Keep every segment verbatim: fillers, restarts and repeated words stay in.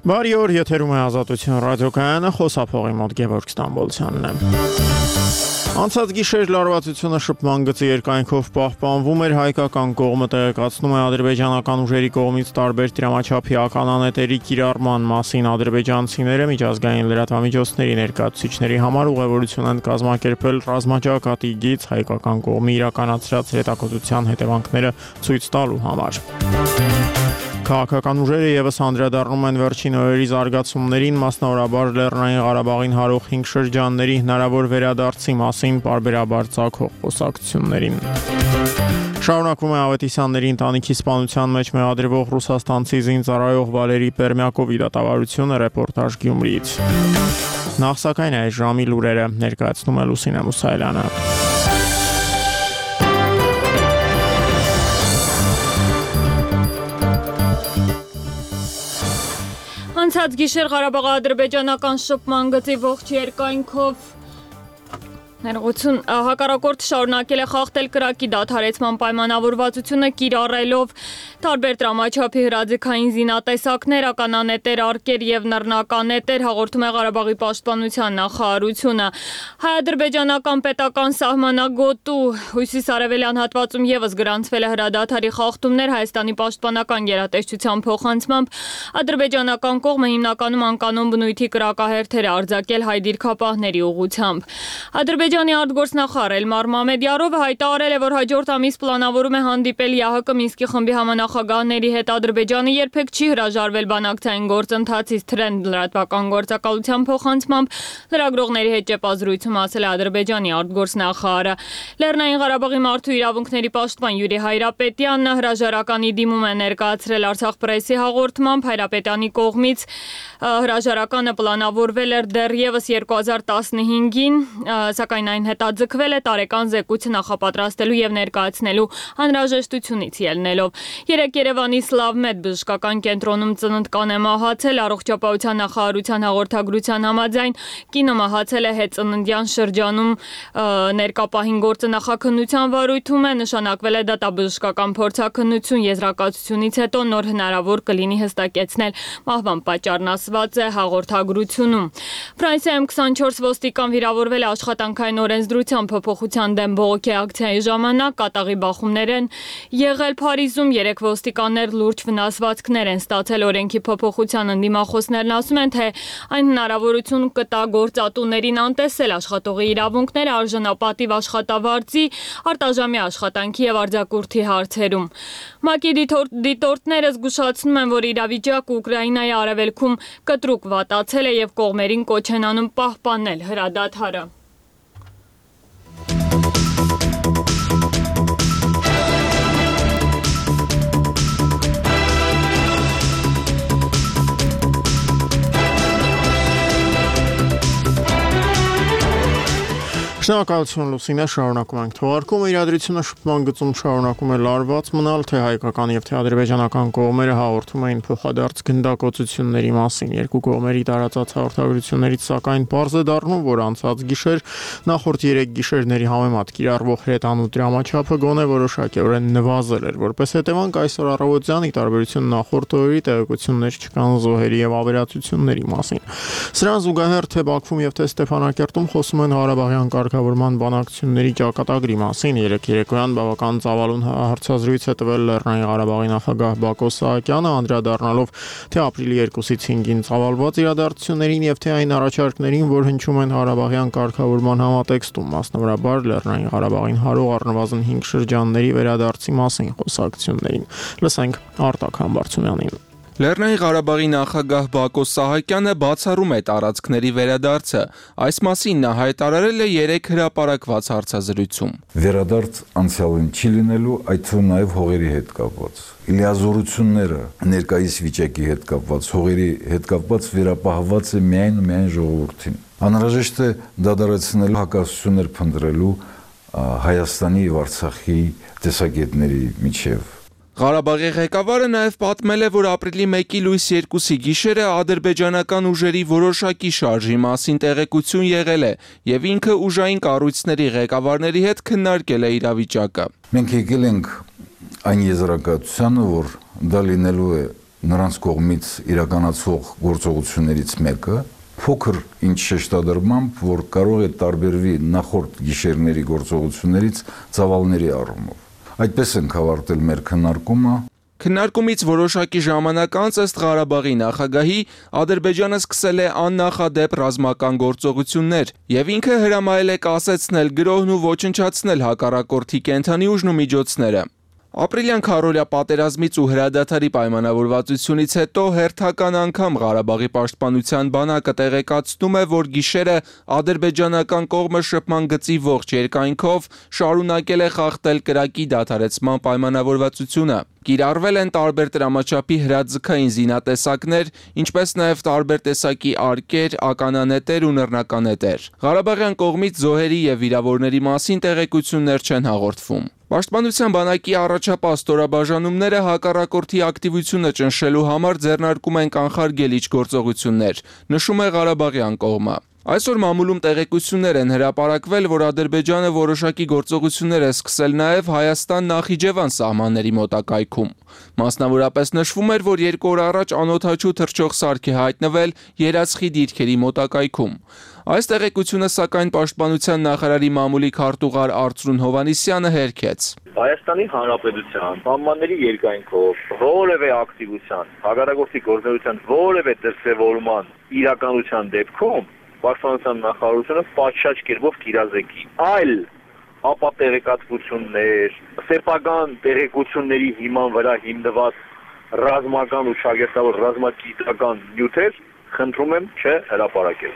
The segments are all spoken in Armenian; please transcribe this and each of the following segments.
Բարի օր, եթերում է Ազատություն ռադիոկայանը, խոսափողի մոտ Գևորգ Ստամբոլցյանն է։ Անցած գիշեր լարվածությունը շփման գծի երկայնքով պահպանվում էր, հայկական կողմը տեղեկացնում է ադրբեջանական ուժերի կողմից տարբեր դրամաչափի ականանետերի կիրառման մասին։ Ադրբեջանցիները միջազգային լրատվամիջոցների ներկայացուցիչների համար ուղևորություն են կազմակերպել ռազմաճակատի գիծ հայկական կողմի իրականացրած հետաքրքրության հետևանքները ցույց տալու համար։ Քաղաքական ուժերը եւս անդրադառնում են վերջին օրերի զարգացումներին, մասնավորաբար Լեռնային Ղարաբաղին հարող հինգ շրջանների հնարավոր վերադարձի մասին պարբերաբար ծագող խոսակցություններին։ Շարունակվում է Ավետիսյանների ընտանիքի սպանության մեջ մեղադրվող ռուսաստանցի զինծառայող Վալերի Պերմյակովի դատավարությունը, ռեպորտաժ Գյումրիից։ Նախ սակայն այս ժամի լուրերը ներկայացնում է Լուսինե Մուսայելյանը։ Անցած գիշեր Ղարաբաղի ադրբեջանական շփման գծի ողջ երկայնքով ներողություն հակառակորդը շարունակել է խախտել կրակի դադարեցման պայմանավորվածությունը, կիրառելով տարբեր տրամաչափի հրաձգային զինատեսակներ, ականանետեր, արկեր եւ նռնականետեր, հաղորդում է Ղարաբաղի պաշտպանության նախարարությունը։ Հայ-ադրբեջանական պետական սահմանագոտու հյուսիսարևելյան հատվածում եւս գրանցվել է հրադադարի խախտումներ, Հայաստանի պաշտպանական գերատեսչության փոխանցմամբ ադրբեջանական կողմը հիմնականում անկանոն բնույթի կրակահերթեր է արձակել հայ դիրքապահների ուղղությամբ։ Ադրբեջանի արտգործնախարար Էլմար Մամեդյարովը հայտարարել է, որ հաջորդ ամիս պլանավորում է հանդիպել ԵԱՀԿ Մինսկի խմբի համանախագահների հետ։ Ադրբեջանը երբեք չի հրաժարվել բանակցային գործընթացից, Թրենդ լրատվական գործակալության փոխանցմամբ լրագրողների հետ ճեպազրույցում ասել է Ադրբեջանի արտգործնախարարը։ Լեռնային Ղարաբաղի մարդու իրավունքների պաշտպան Յուրի Հայրապետյանն հրաժարականի դիմում է ներկայացրել Արցախ պրեսի հաղորդմամբ։ Հայրապետյանի կողմից հրաժարականը պլանավորվել էր դեռևս երկու հազար տասնհինգին, սակայն այն հետաձգվել է տարեկան զեկույցը նախապատրաստելու եւ ներկայացնելու անհրաժեշտությունից ելնելով։ Երեկ Երևանի Սլավմեդ բժշկական կենտրոնում ծննդկան է մահացել, առողջապահության նախարարության հաղորդագրության համաձայն կինը մահացել է հետծննդյան շրջանում ներկապահին գործը նախաքննության վարույթում է, նշանակվել է դատաբժշկական փորձաքննություն, եզրակացությունից հետո նոր հնարավոր կլինի հստակեցնել մահվան պատճառն, ասված է հաղորդագրությունում։ Ֆրանսիայում քսանչորս ոստիկան վիրավորվել է աշխատանքային օրենսդրության փոփոխության դեմ բողոքի ակցիայի ժամանակ, կատաղի բախումներ են եղել Փարիզում, երեք ոստիկաններ լուրջ վնասվածքներ են ստացել։ Օրենքի փոփոխության ընդդիմախոսներն ասում են, թե այն հնարավորություն կտա գործատուներին անտեսել աշխատողի իրավունքները արժանապատիվ աշխատավարձի, արտաժամի աշխատանքի եւ արձակուրդի հարցերում։ ՄԱԿ-ի դիտորդները զգուշացնում են, որ իրավիճակը Ուկրաինայի արևելքում կտրուկ վատացել է եւ կողմերին կոչ են անում պահպանել հրադադարը։ Շնորհակալություն Լուսինե, շարունակում ենք թողարկումը։ Իրադրությունը շփման գծում շարունակում է լարված մնալ, թե հայկական եւ թե ադրբեջանական կողմերը հաղորդում էին փոխադարձ գնդակոծությունների մասին։ Երկու կողմերի տարածած հաղորդագրություններից սակայն պարզ է դառնում, որ անցած գիշեր նախորդ երեք գիշերների համեմատ կիրառվող հրետանու դրամաչափը գոնե որոշակիորեն նվազել էր։ Որպես հետևանք այսօր առավոտյան ի տարբերություն նախորդ օրերի տեղեկություններ չկան զոհերի եւ ավերածությունների մասին։ Սրան զուգահեռ թե Բաքվում եւ թե Ստեփանակերտում խոսում են Ղարաբաղյան կարգավորման բանակցությունների ճակատագրի մասին։ Երեկ երեկոյան բավական ծավալուն հարցազրույց է տվել Լեռնային Ղարաբաղի նախագահ Բակո Սահակյանը, անդրադառնալով թե ապրիլի երկուսից հինգին ծավալված իրադարձություններին եւ թե այն առաջարկներին, որ հնչում են Ղարաբաղյան կարգավորման համատեքստում, մասնավորաբար Լեռնային Ղարաբաղին հարող առնվազն հինգ շրջանների վերադարձի մասին խոսակցություններին։ Լսենք Արտակ Համբարձումյանին։ Լեռնային Ղարաբաղի նախագահ Բակո Սահակյանը բացառում է տարածքների վերադարձը։ Այս մասին նա հայտարարել է երեք հրապարակված հարցազրույցում։ Վերադարձ անցյալին չի լինելու, այդ թվում նաև հողերի հետ կապված։ Իլիազորությունները ներկայիս վիճակի հետ կապված, հողերի հետ կապված վերապահված է միայն ու միայն ժողովրդին։ Անհրաժեշտ է դադարեցնել հակասություններ փնտրելու Հայաստանի եւ Արցախի տեսակետների միջև։ Ղարաբաղի ղեկավարը նաև պատմել է, որ ապրիլի մեկի լույս երկուսի գիշերը ադրբեջանական ուժերի որոշակի շարժի մասին տեղեկություն եղել է եւ ինքը ուժային կառույցների ղեկավարների հետ քննարկել է իրավիճակը։ Մենք եկել ենք այն եզրակացությանը, որ դա լինելու է նրանց կողմից իրականացվող գործողություններից մեկը փոքր ինչ շեշտադրմամբ, որ կարող է տարբերվի նախորդ գիշերների գործողություններից ծավալների առումով։ Այդպես ենք ավարտել մեր քննարկումը։ Քննարկումից որոշակի ժամանակ անց ըստ Ղարաբաղի նախագահի Ադրբեջանը սկսել է աննախադեպ ռազմական գործողություններ եւ ինքը հրամայել է կասեցնել գրոհն ու ոչնչացնել հակառակորդի կենդանի ուժն ու միջոցները։ Ապրիլյան քառօրյա պատերազմից ու հրադադարի պայմանավորվածությունից հետո հերթական անգամ Ղարաբաղի պաշտպանության բանակը տեղեկացնում է, որ գիշերը ադրբեջանական կողմը շփման գծի ողջ երկայնքով շարունակել է խախտել կրակի դադարեցման պայմանավորվածությունը։ Կիրառվել են տարբեր տրամաչափի հրաձգային զինատեսակներ, ինչպես նաև տարբեր տեսակի արկեր, ականանետեր ու նռնականետեր։ Ղարաբաղյան կողմից զոհերի եւ վիրավորների մասին տեղեկություններ չեն հաղորդվում։ Պաշտպանության բանակի առաջապահ ստորաբաժանումները հակառակորդի ակտիվությունը ճնշելու համար ձեռնարկում են կանխարգելիչ գործողություններ, նշում է Ղարաբաղյան կողմը։ Այսօր մամուլում տեղեկություններ են հրապարակվել, որ Ադրբեջանը որոշակի գործողություններ է սկսել նաև Հայաստան-Նախիջևան սահմանների մոտակայքում։ Մասնավորապես նշվում էր, որ երկու օր առաջ անօդաչու թռչող սարք է հայտնվել Երացխի դիրքերի մոտակայքում։ Այս տեղեկությունը սակայն պաշտպանության նախարարի մամուլի քարտուղար Արծրուն Հովհաննիսյանը հերքեց։ Հայաստանի Հանրապետության սահմանների երկայնքով որևէ ակտիվության, հակառակորդի գործունեության որևէ դրսևորման իրականության դեպքում Պաշտպանության նախարարությունը պատշաճ կերպով կիրազեկի, այլ ապատեղեկատվություններ, սեփական տեղեկությունների հիման վրա հիմնված ռազմական ու շագերտավոր ռազմագիտական նյութեր խնդրում եմ չհրապարակել։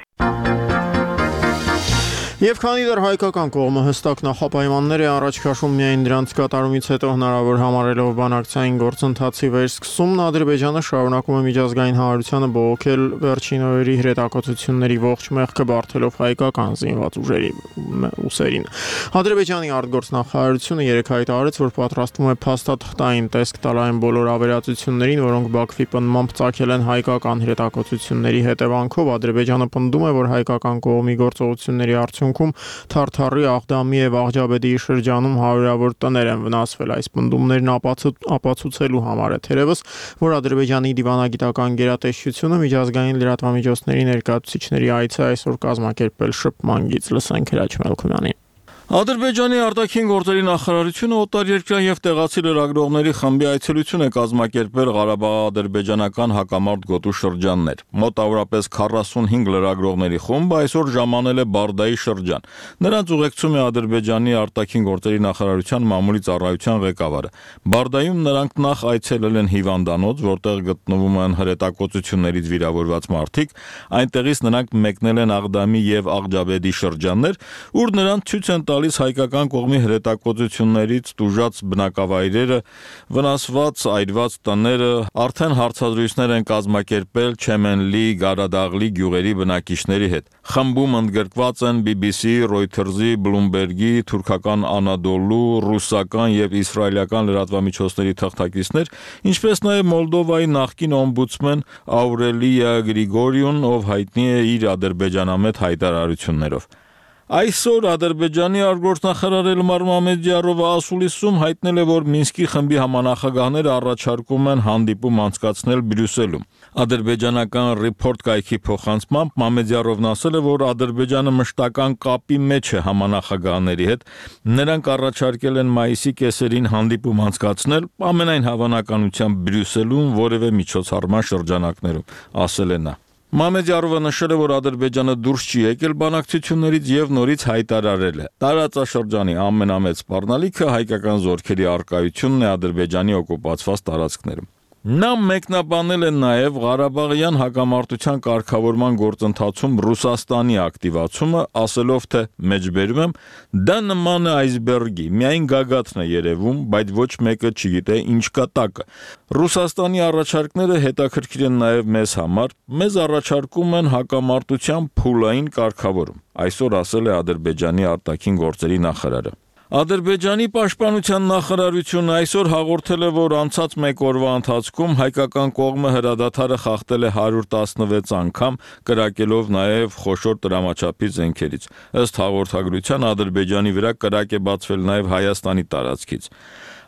Եվ քանի դեռ հայկական կողմը հստակ նախապայմաններ է առաջ քաշում միայն դրանց կատարումից հետո հնարավոր համարելով բանակցային գործընթացի վերսկսումն, Ադրբեջանը շարունակում է միջազգային հանրությանը բողոքել վերջին օրերի հրետակոծությունների ողջ մեղքը բարթելով հայկական զինված ուժերի ուսերին։ Ադրբեջանի արտգործնախարարությունը երեկ հայտարարեց, որ պատրաստվում է փաստաթղթային տեսք տալ այն բոլոր ավերածություններին, որոնք Բաքվի պնդմամբ ծագել են հայկական հրետակոծությունների հետևանքով։ Ադրբեջանը պնդում է, որ հայկական կողմի գործողությունների արդյունքում Թարթարի, Աղդամի եւ Աղջաբեդի շրջանում հարյուրավոր տներ են վնասվել։ Այս պնդումներն ապացուցելու համար է թերևս, որ Ադրբեջանի դիվանագիտական գերատեսչությունը միջազգային լրատվամիջոցների ներկայացուցիչների այցը այսօր կազմակերպել շփման գիծ։ Լսենք Հրաչ Մելքումյանին։ Ադրբեջանի արտաքին գործերի նախարարությունը օտարերկրյա եւ տեղացի լրագրողների խմբի այցելություն է կազմակերպել Ղարաբաղ-ադրբեջանական հակամարտ գոտու շրջաններ։ Մոտավորապես քառասունհինգ լրագրողների խումբը այսօր ժամանել է Բարդայի շրջան։ Նրանց ուղեկցում է Ադրբեջանի արտաքին գործերի նախարարության մամուլի ծառայության ղեկավարը։ Բարդայում նրանք նախ այցելել են հիվանդանոց, որտեղ գտնվում են հրետակոծություններից վիրավորված մարդիկ, այնտեղից նրանք մեկնել են Աղդամի եւ Աղջաբեդի շրջաններ, ուր նրանց ցույց են հայկական կողմի հրետակոծություններից տուժած բնակավայրերը, վնասված այրված տները, արդեն հարցազրույցներ են կազմակերպել Չեմենլի, Գարադաղլի գյուղերի բնակիչների հետ։ Խմբում ընդգրկված են բի բի սի, Reuters-ի, Bloomberg-ի, թուրքական Anadolu, ռուսական եւ իսրայելական լրատվամիջոցների թղթակիցներ, ինչպես նաեւ Մոլդովայի նախկին օմբուդսմեն Աուրելիա Գրիգորիուն, ով հայտնի է իր ադրբեջանամետ հայտարարություններով։ Այսօր Ադրբեջանի արտգործնախարար Էլմար Մամեդյարովը ասուլիսում հայտնել է, որ Մինսկի խմբի համանախագահները առաջարկում են հանդիպում անցկացնել Բրյուսելում։ Ադրբեջանական Report կայքի փոխանցմամբ Մամեդյարովն ասել է, որ Ադրբեջանը մշտական կապի մեջ է համանախագահների հետ։ Նրանք առաջարկել են մայիսի կեսերին հանդիպում անցկացնել, ամենայն հավանականությամբ Բրյուսելում որևէ միջոցառման շրջանակներում, ասել է նա։ Մամեդյարովը նշել է, որ Ադրբեջանը դուրս չի եկել բանակցություններից եւ նորից հայտարարել է. տարածաշրջանի ամենամեծ սպառնալիքը հայկական զորքերի առկայությունն է Ադրբեջանի օկուպացված տարածքներում։ Նա մեկնաբանել է նաև Ղարաբաղյան հակամարտության կարգավորման գործընթացում Ռուսաստանի ակտիվացումը, ասելով, թե մեջբերում եմ, դա նման է այսբերգի, միայն գագաթն է երևում, բայց ոչ մեկը չգիտե ինչ կա տակը։ Ռուսաստանի առաջարկները հետաքրքիր են նաև մեզ համար, մեզ առաջարկում են հակամարտության փուլային կարգավորում, այսօր ասել է Ադրբեջանի արտաքին գործերի նախարարը։ Ադրբեջանի պաշտպանության նախարարությունը այսօր հաղորդել է, որ անցած մեկ օրվա ընթացքում հայկական կողմը հրադադարը խախտել է հարյուր տասնվեց անգամ, կրակելով նաև խոշոր տրամաչափի զենքերից։ Ըստ հաղորդագրության Ադրբեջանի վրա կրակ է բացվել նաև Հայաստանի տարածքից։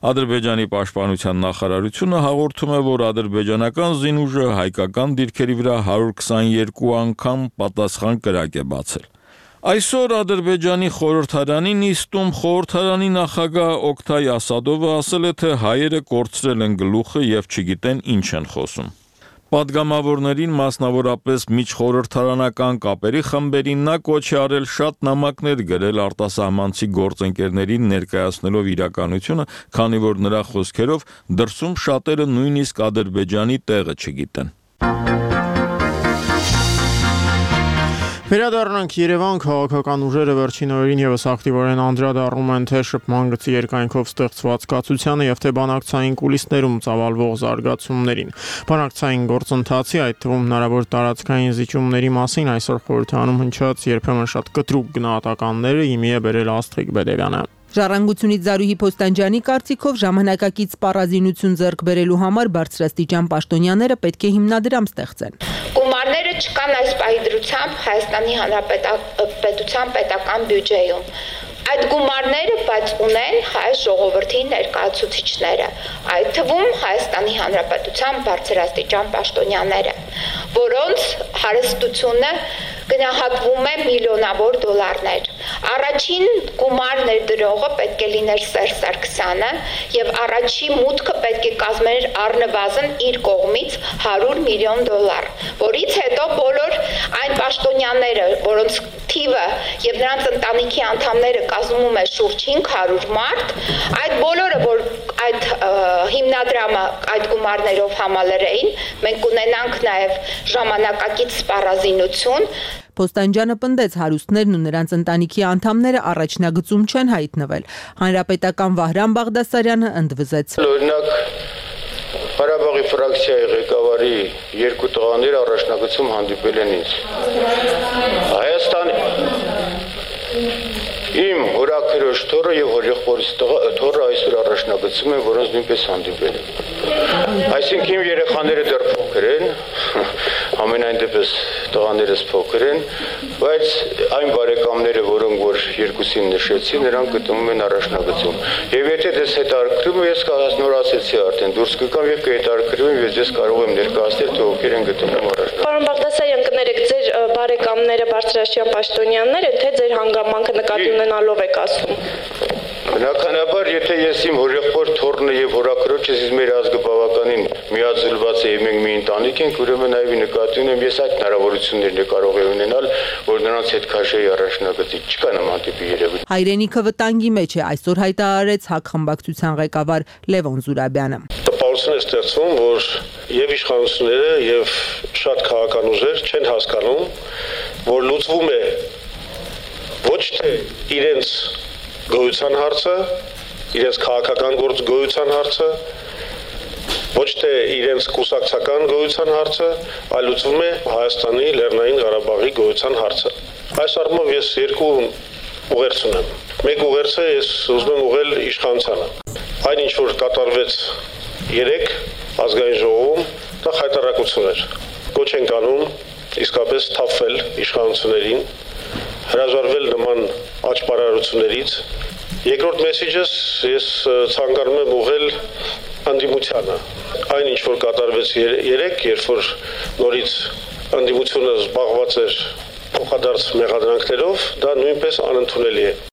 Ադրբեջանի պաշտպանության նախարարությունը հաղորդում է, որ ադրբեջանական զինուժը հայկական դիրքերի վրա հարյուր քսաներկու անգամ պատասխան կրակ է բացել։ Այսօր Ադրբեջանի խորհրդարանի նիստում խորհրդարանի նախագահ Օկտայ Ասադովը ասել է, թե հայերը կորցրել են գլուխը եւ չգիտեն ինչ են խոսում։ Պատգամավորներին, մասնավորապես միջխորհրդարանական կապերի խմբերին նա կոչ է արել շատ նամակներ գրել արտասահմանցի գործընկերներին ներկայացնելով իրականությունը, քանի որ նրա խոսքերով դրսում շատերը նույնիսկ Ադրբեջանի տեղը չգիտեն։ Վերադառնանք Երևան, քաղաքական ուժերը վերջին օրերին եւս ակտիվորեն անդրադառնում են թե շփման գծի երկայնքով ստեղծված կացությանը եւ թե բանակցային կուլիսներում ծավալվող զարգացումներին։ Բանակցային գործընթացի, այդ թվում հնարավոր տարածքային զիջումների մասին այսօր խորհրդարանում հնչած երբեմն շատ կտրուկ գնահատականները իմի է բերել Աստղիկ Բեդևյանը։ Ժառանգությունից Զարուհի Փոստանջյանի կարծիքով ժամանակակից սպառազինություն ձեռք բերելու համար բարձրաստիճան պաշտոնյաները պետք է հիմնադրամ ստեղծեն։ Գումարները չկան այս պահի դրությամբ Հայաստանի Հանրապետության պետական բյուջեում։ Այդ գումարները բայց ունեն հայ ժողովրդի ներկայացուցիչները, այդ թվում Հայաստանի Հանրապետության բարձրաստիճան պաշտոնյաները, որոնց հարստությունը գնահատվում է միլիոնավոր դոլարներ։ Առաջին գումար ներդրողը պետք է լիներ Սերժ Սարգսյանը եւ առաջի մուտքը պետք է կազմեր առնվազն իր կողմից հարյուր միլիոն դոլար, որից հետո բոլոր այն պաշտոնյաները, որոնց թիվը եւ նրանց ընտանիքի անդամները կազմում է շուրջ հինգ հարյուր մարդ, այդ բոլորը, որ այդ հիմնադրամը այդ գումարներով համալրեին, մենք ունենանք նաեւ ժամանակակից սպառազինություն։ Փոստանջյանը պնդեց հարուստներն ու նրանց ընտանիքի անդամները առաջնագծում չեն հայտնվել։ Հանրապետական Վահրամ Բաղդասարյանը ընդվզեց։ Օրինակ Ղարաբաղի ֆրակցիայի ղեկավարի երկու տղաները առաջնագծում հանդիպել են ինձ։ Հայաստանի իմ հորաքրոջ թոռը եւ հորեղբորից թոռը այսօր առաջնագծում են, որոնց նույնպես հանդիպել են։ Այսինքն իմ երեխաները դեռ փոքր են, ամենայն դեպս տղաներս փոքր են, բայց այն բարեկամները, որոնք որ երկուսին նշեցի, նրանք գտնվում են առաջնագծում։ Եվ եթե դες հետաքրքրում ես նոր ասեցի արդեն դուրս կգամ եւ կհետաքրքրվեմ, ես ձեզ կարող եմ ներկայացնել, թե ովքեր են գտնվում առաջնագծում։ Պարոն Բաղդասարյան, կներեք, ձեր բարեկամները բարձրաստիճան պաշտոնյաներ են, թե ձեր հանգամանքը նկատի ունենալով եք ասում։ Բնականաբար, եթե ես իմ հորեղբոր թոռնը եւ հորաքրոջս իս մեր ազգը բավականին միաձուլված է եւ մենք մի ընտանիք ենք, ուրեմն այլ նկատի ունեմ, ես այդ հնարավորություններն կարող եմ ունենալ, որ նրանց հետ քաշեի առաջնագծի, չկա նման տիպի երևույթ։ Հայրենիքը վտանգի մեջ է, այսօր հայտարարեց ՀԱԿ խմբակցության ղեկավար Լևոն Զուրաբյանը։ Տպավորություն է ստեղծվում, որ եւ իշխանությունները եւ շատ քաղաքական ուժեր չեն հասկանում, որ լուծվում է ոչ թե իրենց գոյության հարցը, իրենց քաղաքական գործ գոյության հարցը, ոչ թե իրենց կուսակցական գոյության հարցը, այլ լուծվում է Հայաստանի Լեռնային Ղարաբաղի գոյության հարցը։ Այս առումով ես երկու ուղերձ ունեմ։ Մեկ ուղերձը ես ուզում եմ ուղղել իշխանությանը։ Այն ինչ որ կատարվեց երեք ազգային ժողովում, դա խայտարակություն էր։ Կոչ ենք անում իսկապես թափվել իշխանություններին, հրաժարվել նման աճպարարություններից։ Երկրորդ մեսեջս ես ցանկանում եմ ուղղել անդիմությանը։ Այն ինչ որ կատարվեց երեք, երբ որ նորից անդիմությունը զբաղված էր փոխադարձ մեղադրանքներով, դա նույնպես անընդունելի է։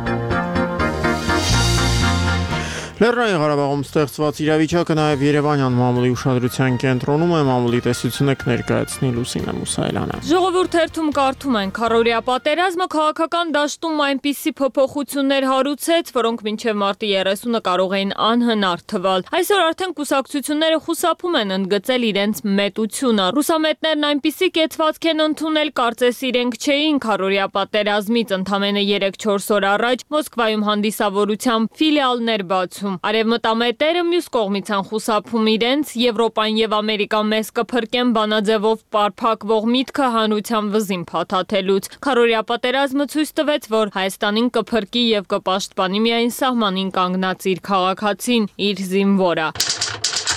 Լեռնային Ղարաբաղում ստեղծված իրավիճակը նաև Երևանյան մամուլի ուշադրության կենտրոնում է, մամուլի տեսությունը կներկայացնի Լուսինե Մուսայելյանը։ Ժողովուրդ թերթում կարդում են, քառօրյա պատերազմը քաղաքական դաշտում այնպիսի փոփոխություններ հարուցեց, որոնք մինչև մարտի երեսունը կարող էին անհնար թվալ։ Այսօր արդեն կուսակցությունները խուսափում են ընդգծել իրենց մետությունը։ Ռուսամետներն այնպիսի կեցվածք են ընդունել, կարծես իրենք չէին քառօրյա պատերազմից, ընդամենը երեք-չորս օր առաջ Մոսկվայում հանդիսավորությամբ ֆիլիալներ բացում։ Արևմտամետերը մյուս կողմից են խուսափում իրենց Եվրոպան եւ Ամերիկան մեզ կփրկեն բանաձևով պարփակվող միտքը հանրության վզին փաթաթելուց։ Քառօրյա պատերազմը ցույց տվեց, որ Հայաստանին կփրկի եւ կպաշտպանի միայն սահմանին կանգնած իր քաղաքացին, իր զինվորը։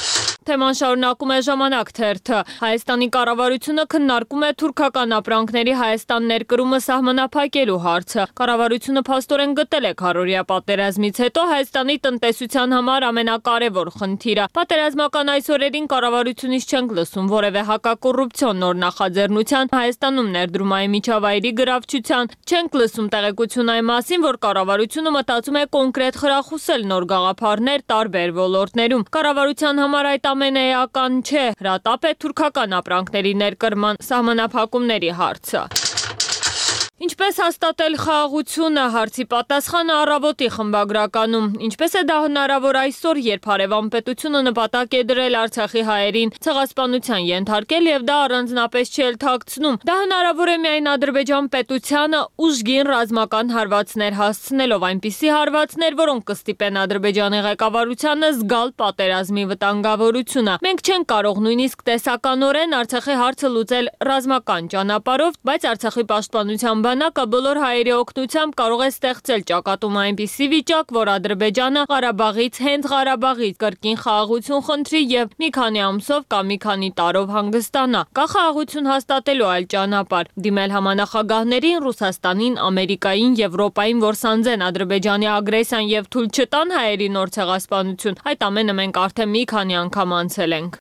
Թեման շարունակում է ժամանակ թերթը։ Հայաստանի կառավարությունը քննարկում է թուրքական ապրանքների Հայաստան ներկրումը սահմանափակելու հարցը։ Կառավարությունը փաստորեն գտել է քառօրյա պատերազմից հետո Հայաստանի տնտեսության համար ամենակարևոր խնդիրը։ Պատերազմական այս օրերին կառավարությունից չենք լսում որևէ հակակոռուպցիոն նոր նախաձեռնության, Հայաստանում ներդրումային միջավայրի գրավչության, չենք լսում տեղեկություն այն մասին, որ կառավարությունը մտածում է կոնկրետ խրախուսել նոր գաղափարներ տարբեր ոլորտներում։ Կառավարության համար այդ ամենը էական չէ, հրատապ է թուրքական ապրանքների ներկրման սահմանափակումների հարցը։ Ինչպես հաստատել խաղաղությունը հարցի պատասխանը առավոտի խմբագրականում։ Ինչպես է դա հնարավոր այսօր, երբ հարևան պետությունը նպատակ է դրել Արցախի հայերին ցեղասպանության ենթարկել եւ դա առանձնապես չի էլ թաքցնում։ Դա հնարավոր է միայն Ադրբեջան պետությանը ուժգին ռազմական հարվածներ հասցնելով, այնպիսի հարվածներ, որոնք կստիպեն Ադրբեջանի ղեկավարությանը զգալ պատերազմի վտանգավորությունը։ Մենք չենք կարող նույնիսկ տեսականորեն Արցախի հարցը լուծել ռազմական ճանապարհով, բայց Արցախի պաշտպանության բանակը բոլոր հայերի օգնությամբ կարող է ստեղծել ճակատում այնպիսի վիճակ, որ Ադրբեջանը Ղարաբաղից հենց Ղարաբաղից կրկին խաղաղություն խնդրի եւ մի քանի ամսով կամ մի քանի տարով հանգստանա։ Կա խաղաղություն հաստատելու այլ ճանապարհ՝ դիմել համանախագահներին, Ռուսաստանին, Ամերիկային, Եվրոպային, որ սանձեն Ադրբեջանի ագրեսիան եւ թույլ չտան հայերի նոր ցեղասպանություն։ Այդ ամենը մենք արդեն մի քանի անգամ անցել ենք։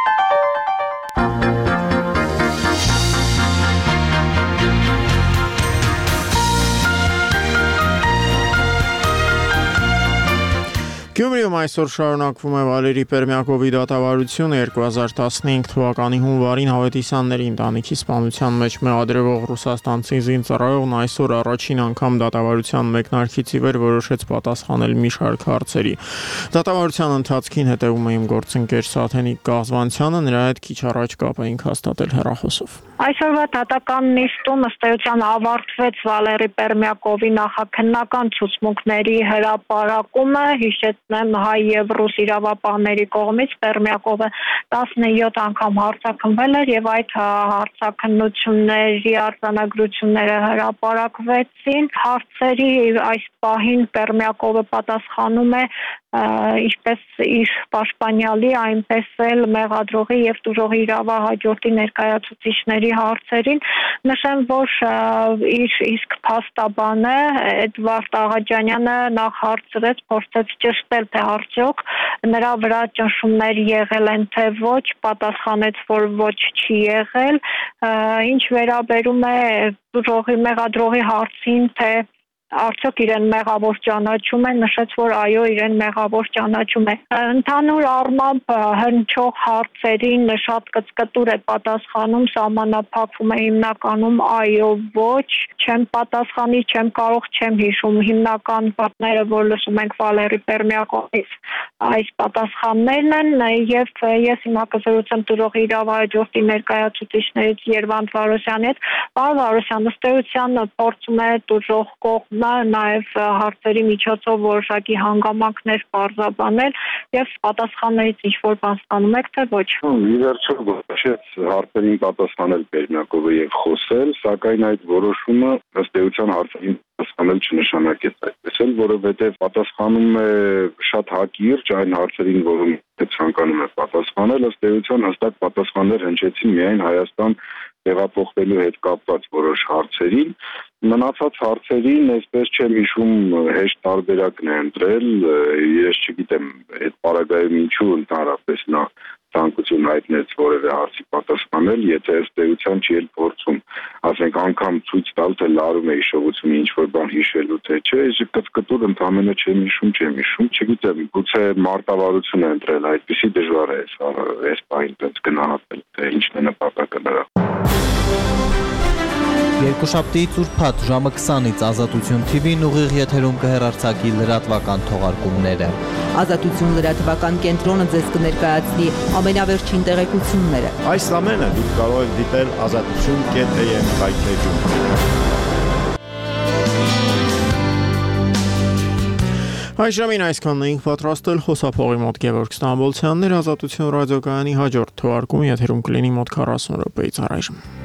Գյումրիում այսօր շարունակվում է Վալերի Պերմյակովի դատավարությունը երկու հազար տասնհինգ թվականի հունվարին Հավետիսյանների ընտանիքի սպանության մեջ մեղադրվող ռուսաստանցի զինծառայողն այսօր առաջին անգամ դատավարության մեկնարկից ի վեր որոշեց պատասխանել մի շարք հարցերի։ Դատավարության ընթացքին հետևում է իմ գործընկեր Սաթենիկ Գազվանցյանը, նրա հետ քիչ առաջ կապ էինք հաստատել հեռախոսով։ Այսօրվա դատական նիստում ըստ էության ավարտվեց Վալերի Պերմյակովի նախաքննական ցուցմունքների հրապարակումը, հիշեցնեմ հայ եւ ռուս իրավապահների կողմից Պերմյակովը տասնյոթ անգամ հարցաքննվել էր եւ այդ հարցաքննությունների արձանագրությունները հրապարակվեցին։ Հարցերի այս պահին Պերմյակովը պատասխանում է ինչպես իր պաշտպանյալի, այնպես էլ մեղադրողի եւ տուժողի իրավահաջորդի ներկայացուցիչների հարցերին։ Նշեմ, որ իր իսկ փաստաբանը Էդվարդ Աղաջանյանը նախ հարցրեց, փորձեց ճշտել, թե արդյոք նրա վրա ճնշումներ եղել են, թե ոչ, պատասխանեց, որ ոչ չի եղել։ Ինչ վերաբերում է տուժողի մեղադրողի հարցին, թե արդյոք իրեն մեղավոր ճանաչում է, նշեց, որ այո, իրեն մեղավոր ճանաչում է։ Ընդհանուր առմամբ հնչող հարցերին շատ կծկտուր է պատասխանում, սահմանափակվում է հիմնականում այո, ոչ, չեմ պատասխանի, չեմ կարող, չեմ հիշում։ Հիմնական պատները, որ լսում ենք Վալերի Պերմյակովից, այս պատասխաններն են եւ ես հիմա կզրուցեմ տուժողի իրավահաջորդի ներկայացուցիչներից Երվանդ Վարոսյանի հետ։ Պարոն Վարոսյան, ըստ էության փորձում է տուժող կողմ նաև հարցերի միջոցով որոշակի հանգամանքներ պարզաբանել եւ պատասխաններից ինչ-որ բան ստանում եք, թե ոչ։ Ի վերջո որոշեց հարցերին պատասխանել Պերմյակովը եւ խոսել, սակայն այդ որոշումը ըստ էության հարցերին պատասխանել չնշանակեց այդպես էլ, որովհետեւ պատասխանում է շատ հակիրճ այն հարցերին, որում ցանկանում է պատասխանել, ըստ էության հստակ պատասխաններ հնչեցին միայն Հայաստան տեղափոխվելու հետ կապված որոշ հարցերին։ Մնացած հարցերին, այսպես չեմ հիշում, հեշտ տարբերակն է ընտրել, ես չգիտեմ, այդ պարագայում ինչու ընդհանրապես նա ցանկություն հայտնեց որևէ հարցի պատասխանել, եթե ըստ էության չի էլ փորձում, ասենք անգամ ցույց տալ, թե լարում է հիշողությունը ինչ-որ բան հիշելու, թե չէ, ես կծկտուր ընդամենը չեմ հիշում, չեմ հիշում, չգիտեմ, գուցե մարտավարություն է ընտրել, այդպիսի դժվար է այս պահին տենց գնահատել, թե ինչն է նպատակը նրա։ Երկուշաբթիից ուրբաթ ժամը քսանից Ազատություն թի վին ուղիղ եթերում կհեռարձակի լրատվական թողարկումները։ Ազատություն լրատվական կենտրոնը ձեզ կներկայացնի ամենավերջին տեղեկությունները։ Այս ամենը դուք կարող եք դիտել ազատություն կետ է եմ հայտնեջում։ Այժմին այսքանն էինք պատրաստել, խոսափողի մոտ Գևորգ Ստամբոլցյանն էր, Ազատություն ռադիոկայանի հաջորդ թողարկումը եթերում կլինի մոտ քառասուն րոպեից առայժմ։